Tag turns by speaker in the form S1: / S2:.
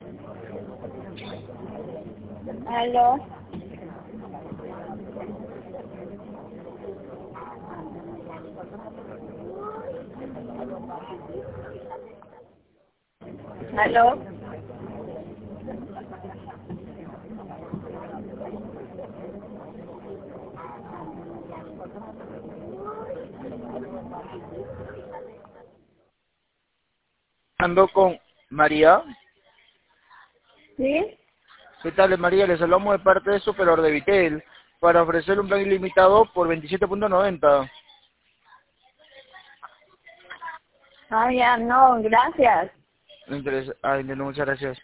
S1: Aló. Aló.
S2: Ando con María.
S1: ¿Sí?
S2: ¿Qué tal, María? Les hablamos de parte de Superor de Vitel para ofrecer un plan ilimitado por 27.90.
S1: Ah, ya, no, gracias.
S2: Ay, no, muchas gracias.